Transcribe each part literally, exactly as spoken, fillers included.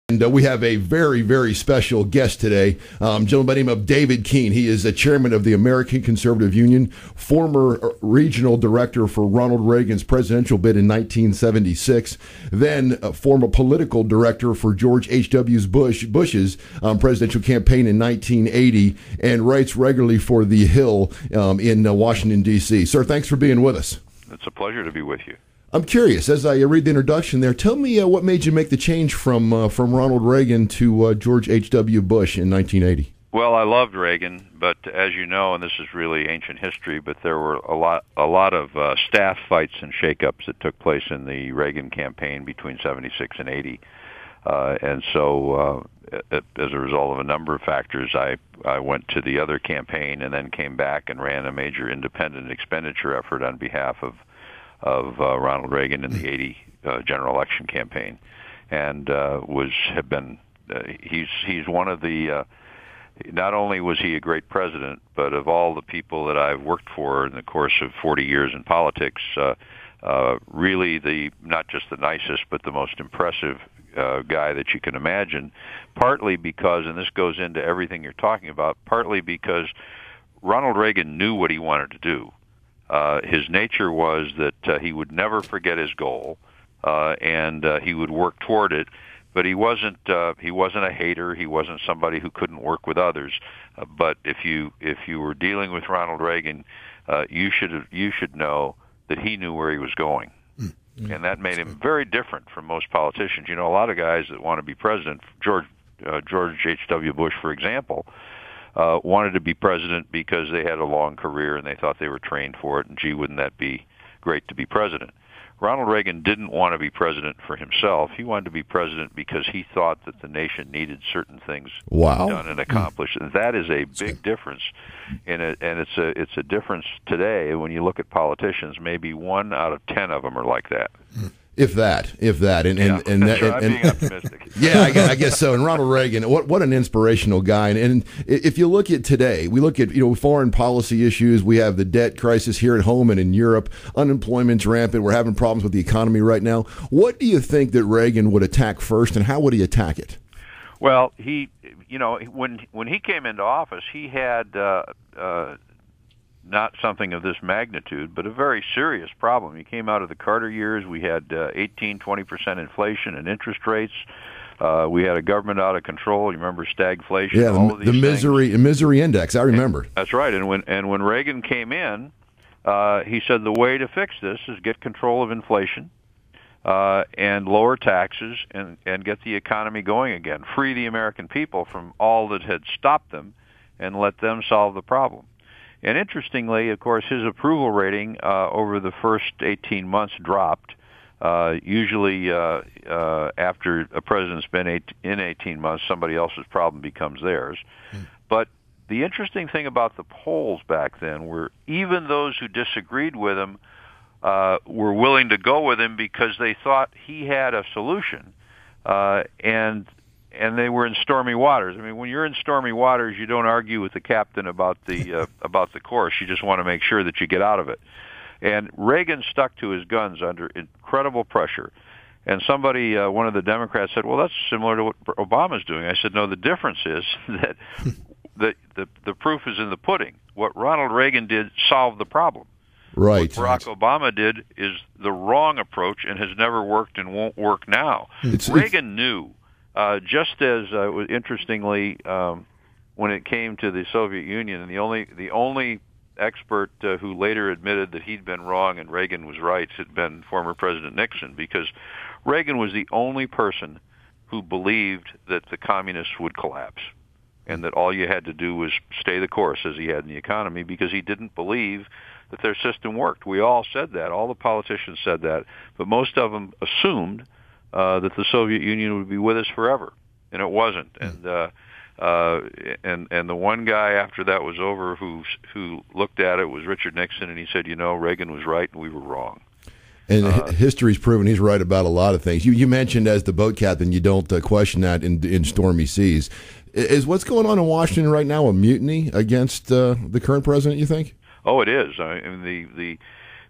And uh, we have a very, very special guest today, um, gentleman by the name of David Keene. He is the chairman of the American Conservative Union, former regional director for Ronald Reagan's presidential bid in nineteen seventy-six, then a former political director for George H W. Bush, Bush's um, presidential campaign in nineteen eighty, and writes regularly for The Hill um, in uh, Washington, D C Sir, thanks for being with us. It's a pleasure to be with you. I'm curious, as I read the introduction there, tell me uh, what made you make the change from uh, from Ronald Reagan to uh, George H W. Bush in nineteen eighty? Well, I loved Reagan, but as you know, and this is really ancient history, but there were a lot a lot of uh, staff fights and shakeups that took place in the Reagan campaign between seventy-six and eighty. Uh, and so uh, as a result of a number of factors, I, I went to the other campaign and then came back and ran a major independent expenditure effort on behalf of of uh, Ronald Reagan in the eighty uh, general election campaign, and uh, was have been uh, he's he's one of the uh, not only was he a great president, but of all the people that I've worked for in the course of forty years in politics, uh, uh, really the not just the nicest but the most impressive uh, guy that you can imagine. Partly because, and this goes into everything you're talking about, partly because Ronald Reagan knew what he wanted to do. Uh, his nature was that uh, he would never forget his goal, uh, and uh, he would work toward it. But he wasn't uh, he wasn't a hater. He wasn't somebody who couldn't work with others. Uh, but if you if you were dealing with Ronald Reagan, uh, you should you should know that he knew where he was going, mm-hmm. and that made him very different from most politicians. You know, a lot of guys that want to be president, George uh, George H W. Bush, for example. Uh, wanted to be president because they had a long career and they thought they were trained for it, and gee, wouldn't that be great to be president? Ronald Reagan didn't want to be president for himself. He wanted to be president because he thought that the nation needed certain things wow. done and accomplished. And that is a big difference in it, and it's a it's a difference today when you look at politicians. Maybe one out of ten of them are like that. If that, if that, and and yeah, and, sure, and, I'm and being optimistic. yeah, I guess, I guess so. And Ronald Reagan, what what an inspirational guy. And, and if you look at today, we look at you know foreign policy issues. We have the debt crisis here at home and in Europe. Unemployment's rampant. We're having problems with the economy right now. What do you think that Reagan would attack first, and how would he attack it? Well, he, you know, when when he came into office, he had. Uh, uh, not something of this magnitude, but a very serious problem. He came out of the Carter years. We had uh, eighteen, twenty percent inflation and interest rates. Uh, we had a government out of control. You remember stagflation? Yeah, all the, of these the misery things. misery index. I remember. And, that's right. And when and when Reagan came in, uh, he said the way to fix this is get control of inflation uh, and lower taxes and, and get the economy going again. Free the American people from all that had stopped them and let them solve the problem. And interestingly, of course, his approval rating uh, over the first eighteen months dropped. Uh, usually, uh, uh, after a president's been eight, in eighteen months, somebody else's problem becomes theirs. Mm. But the interesting thing about the polls back then were even those who disagreed with him uh, were willing to go with him because they thought he had a solution. Uh, and And they were in stormy waters. I mean, when you're in stormy waters, you don't argue with the captain about the uh, about the course. You just want to make sure that you get out of it. And Reagan stuck to his guns under incredible pressure. And somebody, uh, one of the Democrats, said, "Well, that's similar to what Obama's doing." I said, "No, the difference is that the the, the proof is in the pudding. What Ronald Reagan did solved the problem. Right. What Barack Obama did is the wrong approach and has never worked and won't work now." It's, Reagan it's... knew. Uh, just as, uh, interestingly, um, when it came to the Soviet Union, and the only the only expert uh, who later admitted that he'd been wrong and Reagan was right had been former President Nixon, because Reagan was the only person who believed that the communists would collapse and that all you had to do was stay the course as he had in the economy, because he didn't believe that their system worked. We all said that. All the politicians said that. But most of them assumed Uh, that the Soviet Union would be with us forever, and it wasn't. And uh, uh, and and the one guy after that was over who who looked at it was Richard Nixon, and he said, you know, Reagan was right and we were wrong. And uh, history's proven he's right about a lot of things. You you mentioned as the boat captain, you don't uh, question that in in stormy seas. Is what's going on in Washington right now a mutiny against uh, the current president, you think? Oh, it is. I mean, the the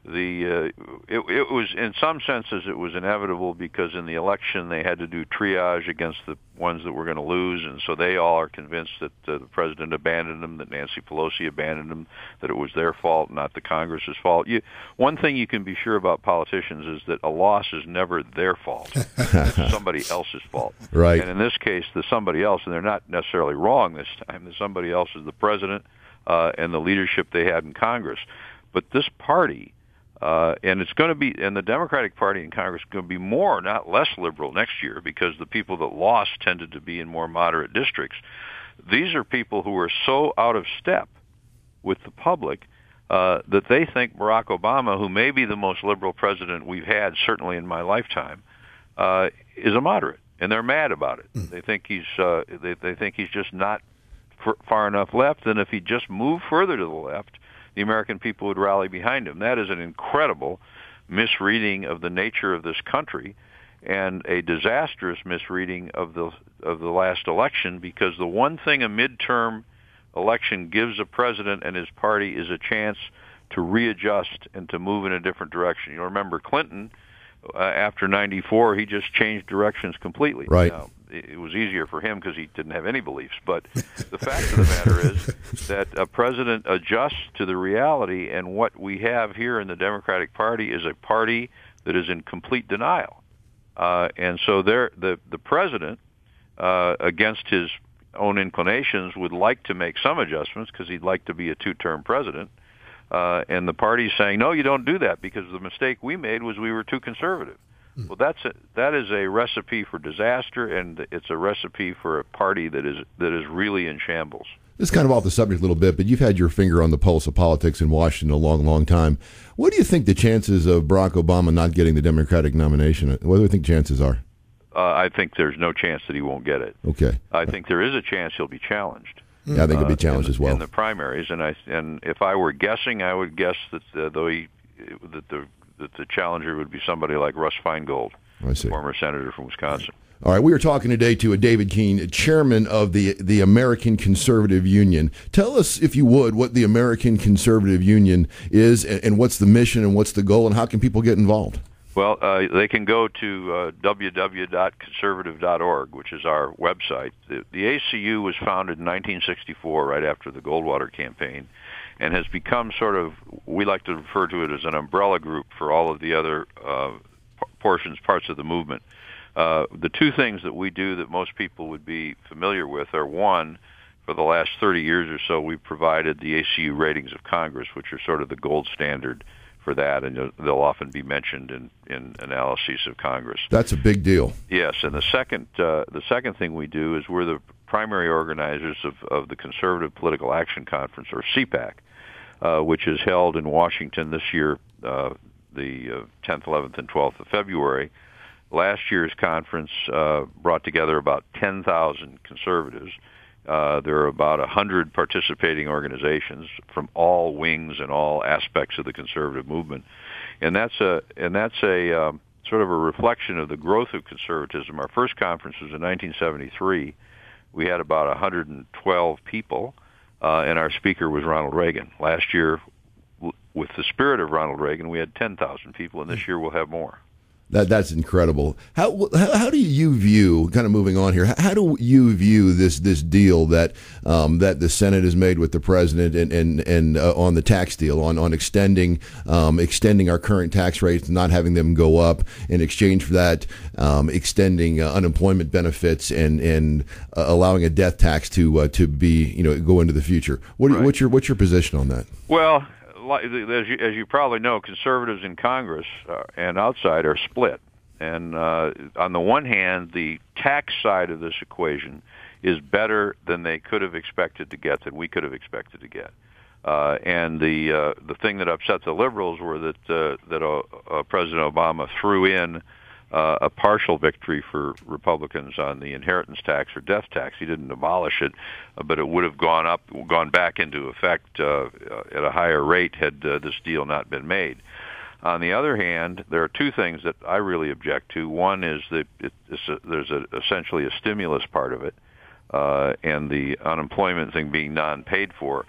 the uh, it, it was, in some senses, it was inevitable because in the election they had to do triage against the ones that were going to lose, and so they all are convinced that uh, the president abandoned them, that Nancy Pelosi abandoned them, that it was their fault, not the Congress's fault. You, one thing you can be sure about politicians is that a loss is never their fault. It's somebody else's fault. Right. And in this case, the somebody else, and they're not necessarily wrong this time, the somebody else is the president uh, and the leadership they had in Congress. But this party, Uh, and it's going to be, and the Democratic Party in Congress is going to be more, not less liberal next year, because the people that lost tended to be in more moderate districts. These are people who are so out of step with the public uh, that they think Barack Obama, who may be the most liberal president we've had, certainly in my lifetime, uh, is a moderate, and they're mad about it. Mm. They think he's uh, they, they think he's just not f- far enough left, and if he just moved further to the left, the American people would rally behind him. That is an incredible misreading of the nature of this country and a disastrous misreading of the of the last election, because the one thing a midterm election gives a president and his party is a chance to readjust and to move in a different direction. You remember Clinton, uh, after ninety-four, he just changed directions completely. Right. Now, it was easier for him because he didn't have any beliefs. But the fact of the matter is that a president adjusts to the reality, and what we have here in the Democratic Party is a party that is in complete denial. Uh, and so there, the, the president, uh, against his own inclinations, would like to make some adjustments because he'd like to be a two-term president. Uh, and the party's saying, no, you don't do that, because the mistake we made was we were too conservative. Well, that's a, that is a recipe for disaster, and it's a recipe for a party that is that is really in shambles. This is kind of off the subject a little bit, but you've had your finger on the pulse of politics in Washington a long, long time. What do you think the chances of Barack Obama not getting the Democratic nomination? What do you think chances are? Uh, I think there's no chance that he won't get it. Okay. I think there is a chance he'll be challenged. Yeah, I think he'll be challenged uh, in, as well in the primaries. And I and if I were guessing, I would guess that uh, though he that the that the challenger would be somebody like Russ Feingold, I see. former senator from Wisconsin. All right, we are talking today to a David Keene, chairman of the the American Conservative Union. Tell us, if you would, what the American Conservative Union is, and, and what's the mission, and what's the goal, and how can people get involved? Well, uh, they can go to uh, w w w dot conservative dot org, which is our website. The, the A C U was founded in nineteen sixty-four, right after the Goldwater campaign, and has become sort of, we like to refer to it as an umbrella group for all of the other uh, portions, parts of the movement. Uh, the two things that we do that most people would be familiar with are, one, for the last thirty years or so, we've provided the A C U ratings of Congress, which are sort of the gold standard for that, and they'll often be mentioned in, in analyses of Congress. That's a big deal. Yes, and the second uh, the second thing we do is we're the primary organizers of, of the Conservative Political Action Conference, or C PAC, uh, which is held in Washington this year, uh, the uh, tenth, eleventh, and twelfth of February. Last year's conference uh, brought together about ten thousand conservatives. Uh, there are about one hundred participating organizations from all wings and all aspects of the conservative movement, and that's a and that's a um, sort of a reflection of the growth of conservatism. Our first conference was in nineteen seventy-three. We had about one hundred twelve people, uh, and our speaker was Ronald Reagan. Last year, w- with the spirit of Ronald Reagan, we had ten thousand people, and this year we'll have more. That that's incredible. How, how how do you view, kind of moving on here, how do you view this this deal that um, that the Senate has made with the president and and, and uh, on the tax deal, on on extending um, extending our current tax rates, not having them go up, in exchange for that, um, extending uh, unemployment benefits and and uh, allowing a death tax to uh, to be, you know, go into the future? What right. what's your what's your position on that? Well, as you, as you probably know, conservatives in Congress uh, and outside are split. And uh, on the one hand, the tax side of this equation is better than they could have expected to get, than we could have expected to get. Uh, and the uh, the thing that upset the liberals were that uh, that uh, uh, President Obama threw in uh, a partial victory for Republicans on the inheritance tax or death tax. He didn't abolish it, uh, but it would have gone up, gone back into effect uh, at a higher rate had uh, this deal not been made. On the other hand, there are two things that I really object to. One is that it, it's a, there's a, essentially a stimulus part of it, uh, and the unemployment thing being non-paid for.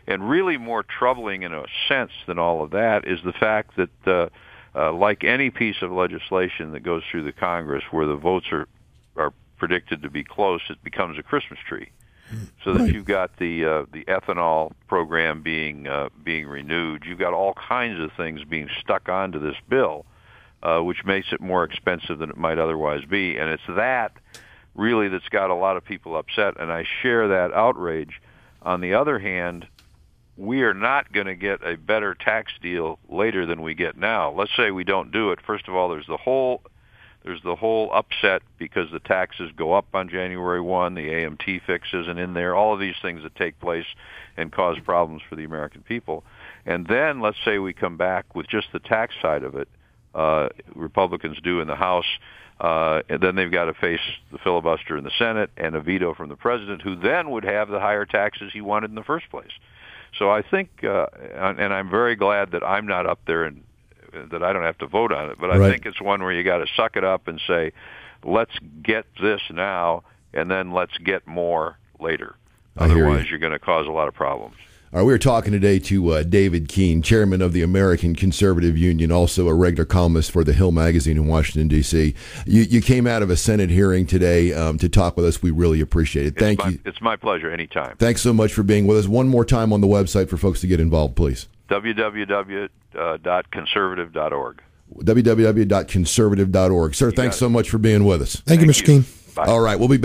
And really more troubling in a sense than all of that is the fact that, uh, uh, like any piece of legislation that goes through the Congress where the votes are, are predicted to be close, it becomes a Christmas tree. So that Right. you've got the uh, the ethanol program being uh, being renewed. You've got all kinds of things being stuck onto this bill, uh, which makes it more expensive than it might otherwise be. And it's that really that's got a lot of people upset, and I share that outrage. On the other hand, we are not going to get a better tax deal later than we get now. Let's say we don't do it. First of all, there's the whole There's the whole upset because the taxes go up on January first, the A M T fix isn't in there, all of these things that take place and cause problems for the American people. And then let's say we come back with just the tax side of it, uh, Republicans do in the House, uh, and then they've got to face the filibuster in the Senate and a veto from the president, who then would have the higher taxes he wanted in the first place. So I think, uh, and I'm very glad that I'm not up there and that I don't have to vote on it, but I Right. think it's one where you got to suck it up and say, let's get this now, and then let's get more later. I hear Otherwise, you. you're going to cause a lot of problems. All right, we were talking today to uh, David Keene, chairman of the American Conservative Union, also a regular columnist for The Hill magazine in Washington, D C You, you came out of a Senate hearing today um, to talk with us. We really appreciate it. Thank it's my, you. It's my pleasure anytime. Thanks so much for being with us. One more time on the website for folks to get involved, please. w w w dot conservative dot org. w w w dot conservative dot org. Sir, thanks got it. so much for being with us. Thank you, Mister Keene. Bye. All right, we'll be back.